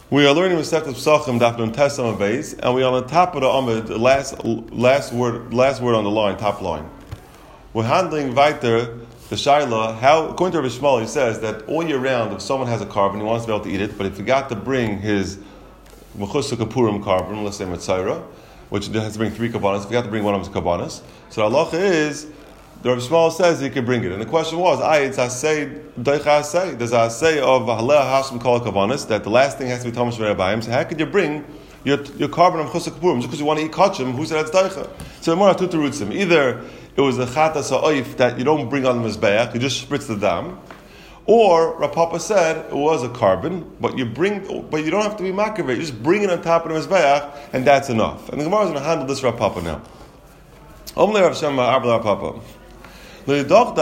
We are learning Masechet Pesachim Daf Nun Tes Amud Beis, and we are on the top of the Amud, the last word on the line, top line. We're handling weiter the Shaila. How, according to Rabbi Shmuel, he says that all year round, if someone has a carbon, he wants to be able to eat it, but he forgot to bring his Mechusah Kapurim carbon, let's say Mitzayra, which has to bring 3 kabbanas, he forgot to bring one of his kabbanas. So the halacha is, the Rabbi Shmuel says he can bring it. And the question was, it's asay, doicha asay. There's an asay of haleh hashim kol kavanas, that the last thing has to be tamash v'rebayim. So how could you bring your carbon of chusuk kapurim just because you want to eat kachim? Who said that's doicha? So the Gemara two terutzim. Either it was a chata sa'oif that you don't bring on the mizbeach, you just spritz the dam, or Rav Papa said it was a carbon, but you don't have to be makaveh. You just bring it on top of the mizbeach, and that's enough. And the Gemara is going to handle this Rav Papa now. Omle Rav Shema Arba Rav Papa. According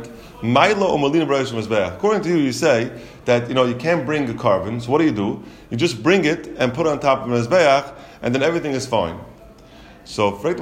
to you say that you can't bring a carbon. So what do? You just bring it and put it on top of the mezbeach, and then everything is fine. So, do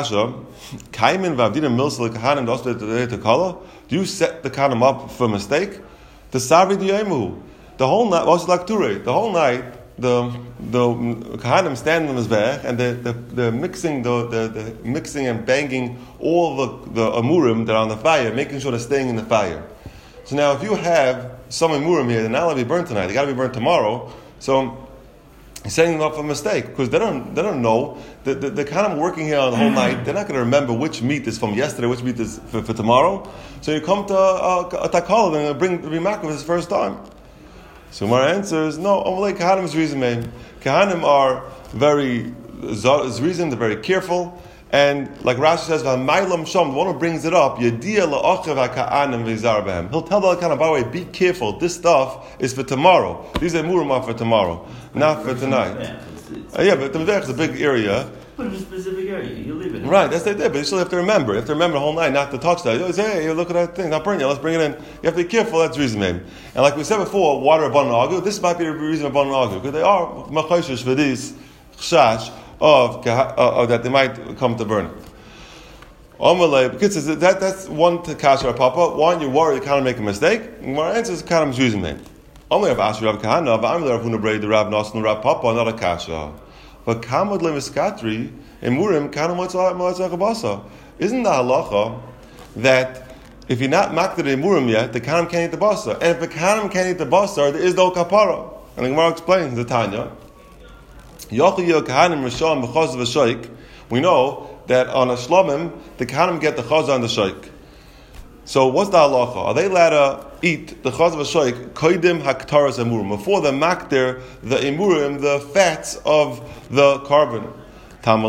you set the kahanim up for a mistake? The whole night, the whole night, the kahanim stand on the mizbeach and they're mixing the mixing and banging all the amurim that are on the fire, making sure they're staying in the fire. So now, if you have some amurim here, they're not allowed to be burnt tonight; they got to be burnt tomorrow. So he's setting them up for a mistake because they don't know the kahanim working here on the whole night. They're not going to remember which meat is from yesterday, which meat is for tomorrow. So you come to a takal and bring the rimak of his first time. So my answer is no. Amalei Kahanim is reason, man. Kahanim are very reason. They're very careful, and like Rashi says, "V'maylam sham." The one who brings it up, Yedia la'ochav ha'ka'anim v'izar behem. He'll tell the Kahanim, by the way, be careful. This stuff is for tomorrow. These amurim are for tomorrow, not for tonight. But the Mizbeach is a big area. Put in a specific area, you leave it. Right, that's the idea, but you still have to remember. You have to remember the whole night not to touch that. You say, hey, look at that thing, not burn you, let's bring it in. You have to be careful, that's the reason, maybe. And like we said before, water abundant agu, this might be the reason abundant agu, because they are machoshesh for this chash of that they might come to burn it. Because that's one to kash or papa. One, you worry you kind of make a mistake. And my answer is kind of reason, maybe. Only Rav Asher Rav Kahana, but I'm the Rav Huna Brei, the Rav Nasan, Rav Papa, not a kasha. But kamad lemiskatri emurim kana motzach basa. Isn't the halacha that if you're not makdar the emurim yet, the kahanim can't eat the basa, and if the kahanim can't eat the basa, there is no kapara. And the Gemara explains the Tanya. Yochel kahanim rishon b'chaz v'shoik. We know that on a shlomim the kahanim get the chazah and the shoik. So what's the halacha? Are they allowed to eat the chaz v'shoik koidim haktaras emurim before the makder the emurim, the fats of the carbon? First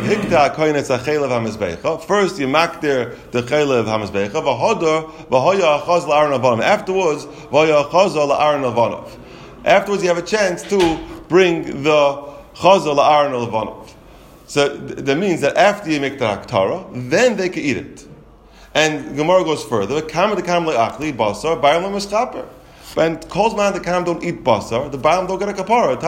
you makder the chelev hamizbecha v'hodor v'hoya achaz la'aron avanav. Afterwards v'hoya achaz la'aron avanav. Afterwards you have a chance to bring the chaz la'aron avanav. So that means that after you make the haktara, then they can eat it. And Gemara goes further. And calls man the kahanim don't eat basar, the bailam don't get a kapara.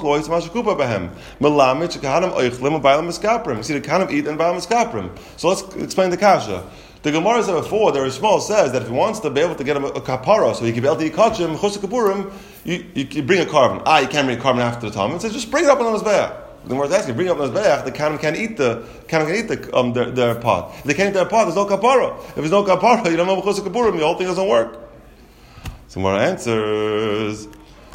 See, the kahanim eat and bailam miskaprim. So let's explain the kasha. The Gemara said before, the Rishmal says that if he wants to be able to get a kapara, so he can be able to eat kachim, chusuk kapurim, you bring a carbon. You can't bring a carbon after the time. It says just bring it up on the mizbeach. The Gemara is asking, bring up the mizbeach, the kahanim can eat their pot. If they can't eat their pot, there's no kapara. If there's no kapara, you don't know chusuk kapurim, the whole thing doesn't work. So Gemara answers,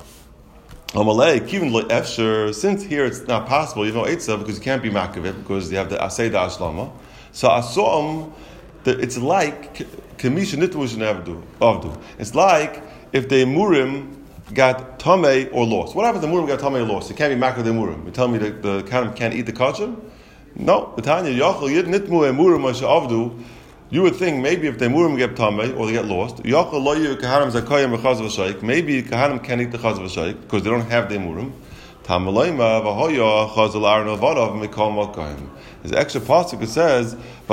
since here it's not possible, you know Eitzah, because you can't be makavit, because you have the asay da ashlama. So asom, it's like kamisha nitvu avdu. It's like if the murim got tamei or lost. What happens if the murim got tamei or lost? You can't be makavit the murim. You tell me that the kahanim can't eat the kachim? No. The Tanya yachal yid nitmu murim asher avdu. You would think maybe if the murim get tamei or they get lost, maybe kahanim can eat the chaz v'shaik because they don't have the murim. There's an extra pasuk that says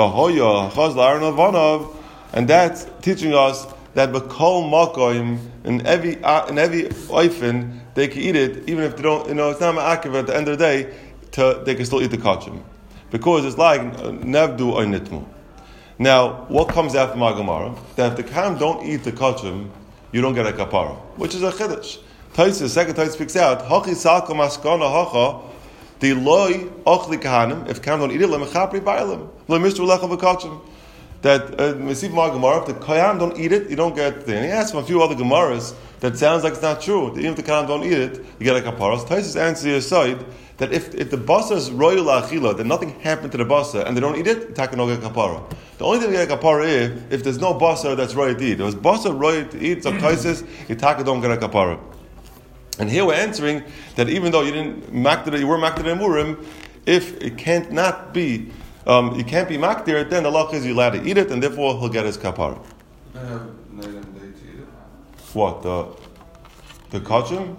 and that's teaching us that b'kol makoim in every oifen they can eat it even if they don't. It's not ma'akev at the end of the day. They can still eat the kachim because it's like nevdu or nitmu. Now, what comes out from our Gemara? That if the kahanim don't eat the kachim, you don't get a kapara, which is a chiddush. Taisus, second Taisus speaks out, Hachi salka maskana hacha, the loy ochli kahanim, if kahanim don't eat it, lemechapri bailim, lemishtu lecha v'kachim. That Mesif Mar Gemara, if the kahanim don't eat it, you don't get the. And he asked from a few other Gemaras that sounds like it's not true. That even if the kahanim don't eat it, you get a kapara. So Taisus answers your side that if the basa is royal achila, that nothing happened to the basa, and they don't eat it, you don't get kapara. The only thing you get a kapara is if there's no basa that's royal to eat. There was basa royal to eat, so Taisus, you don't get a kapara. And here we're answering that even though you didn't makdir, you were makdir in Murim, if it can't not be, you can't be makdir, then the law is you're allowed to eat it, and therefore he'll get his kapara. I have night and day to eat it. What the kachim?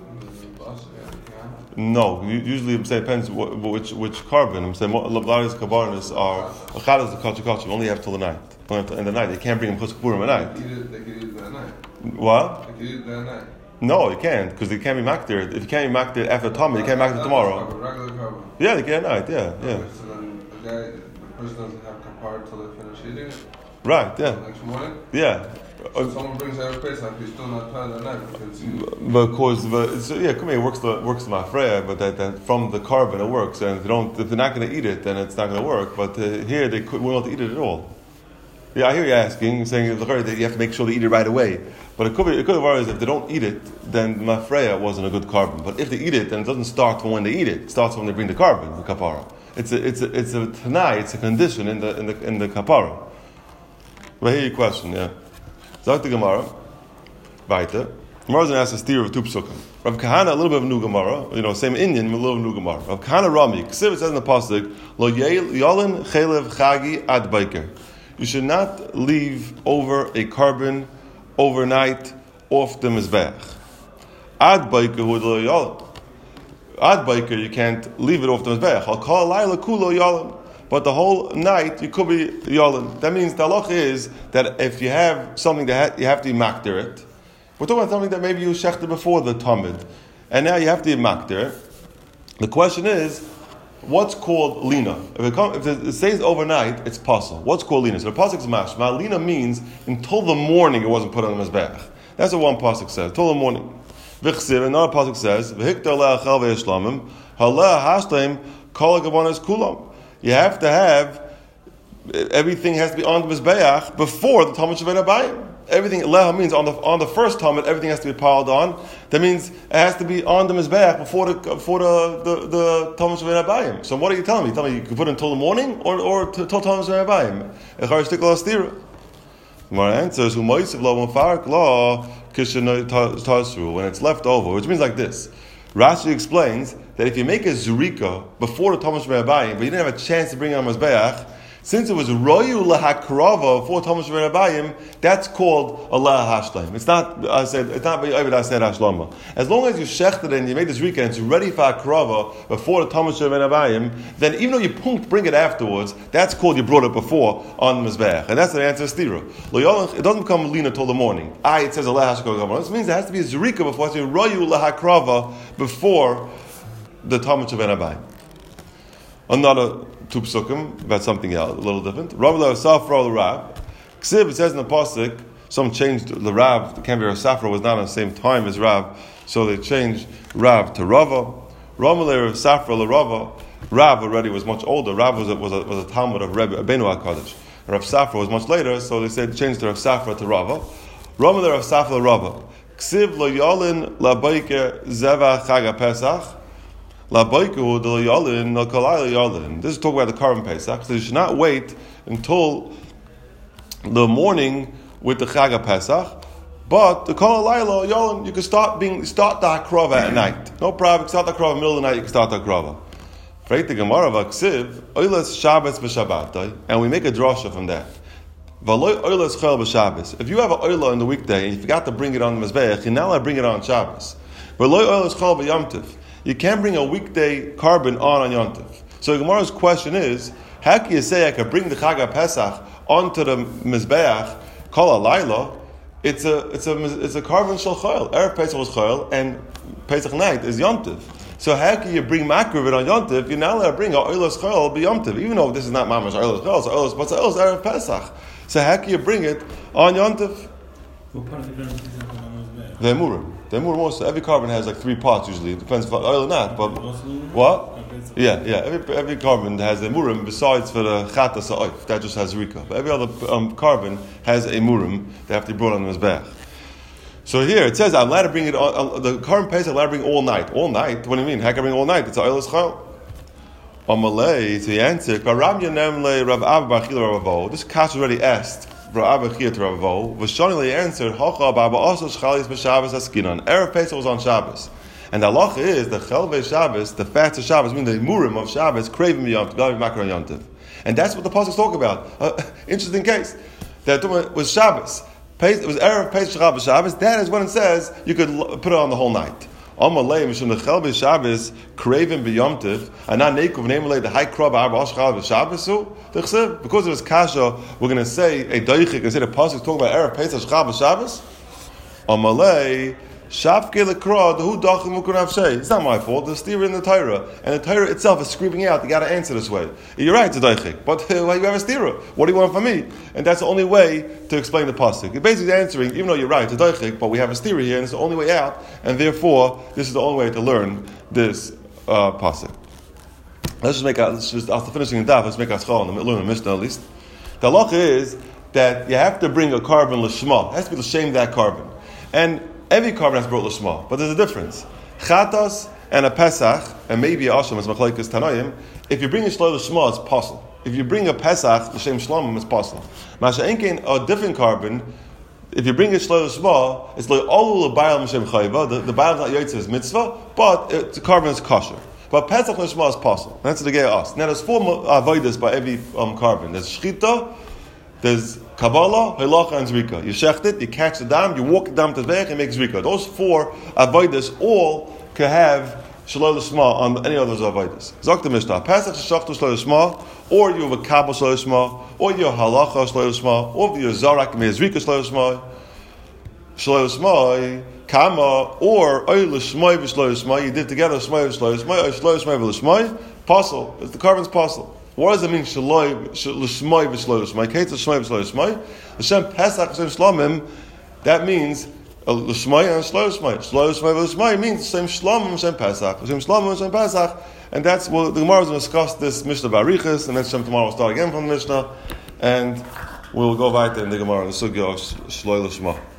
No, usually I'm saying it depends which carbon. I'm saying a lot of these carbonas are achadas the kachim. Only have till the night. In the night, you can't bring them chutz purim at night. They can eat it that night. What? They can eat it that night. No, you can't, because they can't be makdir. If you can't be makdir after Tommy, you can't be makdir tomorrow. Regular carbon. Yeah, they can at night. Yeah. So then the person doesn't have kapara till they finish eating it. Right. Yeah. Next morning. Yeah. So someone brings out a Pesach, he's still not tired that night because but of course, it works the mafreya, but that from the carbon it works. And if they're not going to eat it, then it's not going to work. But here they won't have to eat it at all. Yeah, I hear you asking, saying that you have to make sure they eat it right away. But it could have worked if they don't eat it, then mafreya wasn't a good carbon. But if they eat it, then it doesn't start from when they eat it. It starts when they bring the carbon, the kapara. It's a tanai, it's a condition in the kapara. But here your question, yeah. Zok the Gemara, weiter. Gemara's going to ask a steer of two psukim. Rav Kahana, a little bit of a new Gemara, same Indian, a little new Gemara. Rav Kahana Rami, Ksiv says in the pasuk, Lo yolin chelev chagi ad baiker. You should not leave over a carbon overnight off the mizbeach. Ad baiker hu lo yolin. Ad baiker, you can't leave it off the mizbeach. I'll call laila kulo yolin. But the whole night you could be yolin. That means the halach is that if you have something that you have to be makdir it. We're talking about something that maybe you shechted before the tamid, and now you have to be makdir. The question is, what's called lina? If it stays overnight, it's pasul. What's called lina? So the pasuk is mashma. Lina means until the morning it wasn't put on the mizbeach. That's what one pasuk says. Until the morning. V'chsiv, another pasuk says, v'hiktar le'achal ve'yishlamim halah hashtayim kol ha'gavanas kulam. You have to have, everything has to be on the Mizbeach before the Talmud Shavei Abayim. Everything, Leha means on the first Talmud, everything has to be piled on. That means it has to be on the Mizbeach before the Talmud Shavei Abayim. So what are you telling me? You telling me you can put it until the morning or till Talmud Shavei Abayim? Echar shtikla astira. My answer is, when it's left over, which means like this. Rashi explains that if you make a zurika before the Talmud Shavei Abayim, but you didn't have a chance to bring it on Mizbeach, since it was royu lahakrava before Talmud Shavei Abayim, that's called a lahashleim. It's not b'yovid aseh hashlama. As long as you shechted it and you made this zurika and it's ready for akrava before the Talmud Shavei Abayim, then even though you bring it afterwards, that's called you brought it before on the Mizbeach, and that's the answer to stira. It doesn't become lina till the morning. It says a lahashkava. This means there has to be a zurika before it's royu lahakrava before the Talmud Shavei Abayim. Another two psukim about something else, a little different. Rav Safra the Rav. Ksiv, it says in the pasuk, some changed the Rav. The can't be Rav Safra was not at the same time as Rav, so they changed Rav to Rava. Rav Safra the Rava. Rav already was much older. Rav was a Talmud of Rebbe Abenu HaKadosh. Rav Safra was much later, so they said changed to Rav Safra to Rava. Rav Safra the Rava. Ksiv lo yolin la baiker zeva chaga Pesach. This is talking about the carbon Pesach. So you should not wait until the morning with the Chag Pesach. But the Kol Halayla Yolim, you can start the Hakrava at night. No problem. You can start the Hakrava in the middle of the night. You can start the Hakrava. Freit the Gemara v'Ksiv Oilas Shabbos b'Shabbat, and we make a drasha from that. V'Loi Oilas Chol b'Shabbos. If you have an Oila in the weekday and you forgot to bring it on the Mizbeach, you're not allowed to bring it on Shabbos. V'Loi Oilas Chol b'Yom Tov. You can't bring a weekday carbon on Yom Tov. So the Gemara's question is, how can you say I can bring the Chag Pesach onto the Mizbeach, Kol Halayla? It's a carbon shel Chol. Erev Pesach was Chol, and Pesach night is Yom Tov. So how can you bring Makriv on Yom Tov? You're not allowed to bring a Oilas Chol be Yom Tov, even though this is not Mamash Oilas Chol, but it's Oilas Erev Pesach. So how can you bring it on Yom Tov? What part of the ground is that on Mizbeach? The Emurim. The Emurim also, every carbon has like 3 parts usually. It depends if it's oil or not. But what? Yeah. Every carbon has a Emurim besides for the Chatas Ha'oif. That just has Rika. But every other carbon has a Emurim. They have to be brought on the Mizbeach. So here it says, I'm allowed to bring it on the carbon paste. I'm allowed to bring all night. All night? What do you mean? How can I bring all night? It's oil chal. Amalei, to answer, this Kash already asked Rav Abba Chia to Rav Avo. Vashonili answered, Hacha Baba also Shachalis b'Shabbos Askinon. Erev Pesach was on Shabbos. And the halacha is the Chelvei Shabbos, the fast of Shabbos, meaning the Murim of Shabbos, craving Yom Tov, Makar Yontiv. And that's what the pasuk talk about. Interesting case. That was Shabbos. It was Erev Pesach Shabbos. That is when it says you could put it on the whole night. Amalei mishum the Chelvei Shabbos craving b'Yomtiv, and not Nekuv namelay the high crab Arba Ashchal Shabbos. Because it was kasha, we're going to say a daichik and say the pasuk talk about Erev Pesach Shabbos. Amalei Shafke lekra the hu dachim ukunav shei. It's not my fault. There's steer in the Torah, and the Torah itself is screaming out. You got to answer this way. You're right, it's a daichik, but why you have a steer? What do you want from me? And that's the only way to explain the pasuk. You're basically answering, even though you're right, it's a daichik, but we have a steer here, and it's the only way out, and therefore this is the only way to learn this pasuk. After finishing the daf, let's make a schal and learn the Mishnah at least. The halacha is that you have to bring a carbon l'shma. It has to be l'shem that carbon. And every carbon has to be brought l'shma. But there's a difference. Chatas and a Pesach, and maybe a Asham, as Machlaikas Tanoim, if you bring a shlo l'shma, it's possible. If you bring a Pesach, l'shem shlomim, it's possible. Masha enkein, a different carbon, if you bring a shlo l'shma, it's like all l'bayal m'shem chayva, the bayal is not yotzes mitzvah, but the carbon is kosher. But Pesach Nishma is possible. That's what the Geir asked. Now there's 4 avodas by every carbon. There's Shchita, there's Kabbalah, Halacha, and Zrika. You shecht it, you catch the dam, you walk the dam to the Vech, and make Zrika. Those 4 avodas all can have Shalom Lishma on any of those avodas. Zok the Mishnah. Pesach Shachtu Shalom Lishma, or you have a Kabbalah Shalom Lishma, or you have Halacha Shalom Lishma, or you have Zarak and Zrika Shalom Lishma. Shalom Lishma, Kama, or Oy L'Shmai V'Shlo L'Shmai, you did together Shmai V'Shlo L'Shmai, Oy Shlo L'Shmai V'L'Shmai, Pasul, the carbon's Pasul. What does it mean, L'Shmai V'Shlo L'Shmai? Kate L'Shmai V'Shlo L'Shmai. Hashem Pesach, Hashem Shlomim, that means L'Shmai and Shlo L'Shmai. Shlo L'Shmai V'L'Shmai means Hashem Shlomim, Hashem Pesach. Hashem Shlomim, Hashem Pesach. And that's what the Gemara is going to discuss this Mishnah Barichas, and then tomorrow we'll start again from the Mishnah, and we'll go right there in the Gemara, the Sugya of Shlo L'Shmai.